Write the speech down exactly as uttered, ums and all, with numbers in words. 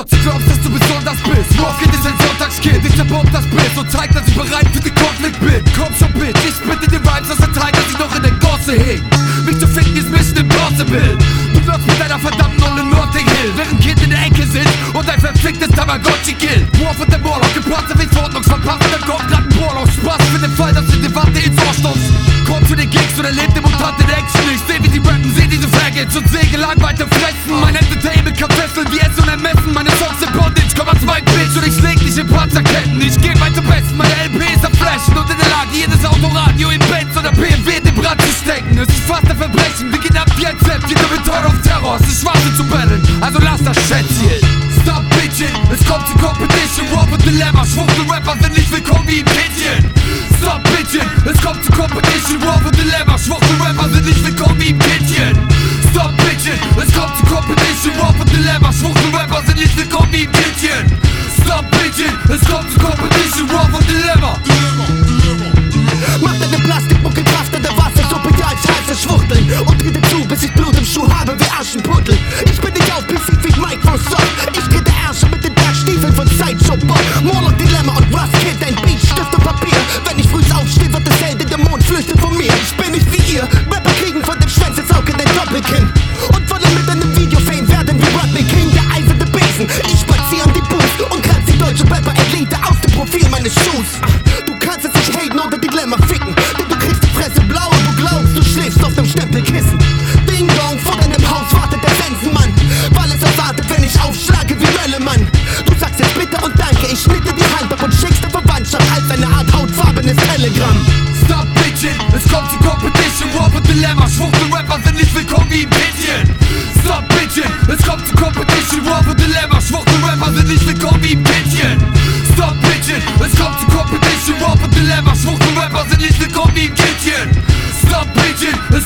trotzdem glaubst, dass du besonders bist. Worauf geht es ein Sonntagskind? Ich zerbomb das Bild und zeig, dass ich bereit für den Konflikt bin. Komm schon, Bitch, ich bitte den Vibes aus der Zeit, dass ich noch in der Gosse hing. Mich zu finden ist Mission Impossible. Du läufst mit deiner verdammten Null in Notting Hill, während Kind in der Ecke sitzt und ein verficktes Tamagotchi killt. Wolf und der Morlock geplatzt, hab ich Verordnungsverpasst. Dann kommt grad ein Morlock, Spaß für den Fall, dass die Debatte ins Ohr stopft. Komm zu den Gigs und erlebt den Mutant in Action. Ich seh, wie die rappen, seh diese Faggots und seh gelangweilte Fressen. Mein Entertainment kann fesseln wie Essen und ermessen. Meine Songs sind Bondage, komm als mein Bitch und ich leg dich in Panzerketten. Ich geh weiter besten, meine L Ps am Flashen und in der Lage, jedes Autoradio in Benz oder B M W den Brand zu stecken. Es ist fast ein Verbrechen, wir gehen ab wie ein Zäpfchen, nur mit Teuer auf Terror, es ist Schwarze zu battlen, also lass das Schätzchen. Stop bitchin', es kommt zur Competition, War und Dilemma, schwuchtel Rapper sind nicht willkommen wie im Kittchen. Stop bitchin', es kommt zur Competition, War und Dilemma, schwuchtel Rapper sind nicht willkommen wie im Kittchen. Stop bitchin', es kommt zur Competition, War und Dilemma, schwuchtel Rapper sind nicht willkommen wie im Kittchen. Stop bitchin', es kommt zur Competition, War und Dilemma. Mach deine Plastikmucke Kraft an der Wassersuppe, ja ich heiße Schwuchteln und trete zu, bis ich Blut im Schuh habe wie Aschenputtel. Ich bin nicht auf P C wie Microsoft, ich trete Ärsche mit den Bergstiefeln von Sideshow Bob. Morlock Dilemma und Rust Kid, ein Beat, Stift und Papier. Wenn ich früh aufstehe, wird das Held in der Mond flüchtet von mir. Ich bin nicht wie ihr, Rapper kriegen von dem Schwänze saugen den Doppelkinn und wollen mit einem Video-Fame werden wie Rodney King, der eiserne Besen. Ich spazier um die Booth und kratz die deutsche Rapper-Elite aus dem Profil meines Schuhs. Du kannst es nicht haten oder Dilemma ficken, denn du kriegst die Fresse blau und du glaubst, du schläfst auf dem Stempelkissen. Ding Dong, vor deinem Haus wartet der Sensenmann, weil es erwartet, wenn ich aufschlage wie Röllemann. Du sagst jetzt bitte und danke, ich schnitte die Hand ab und schickst der Verwandtschaft als eine Art hautfarbenes Telegramm. Stop bitchin', es kommt zur Competition, War und Dilemma, schwuchtel Rapper sind nicht willkommen wie im Kittchen. Stop bitchin', es kommt zur Competition, War und Dilemma, schwuchtel Rapper sind nicht willkommen wie im Kittchen. Stop bitchin', es kommt zur Competition, War und Dilemma, schwuchtel Rapper sind nicht willkommen wie im Kittchen. Stop bitchin', es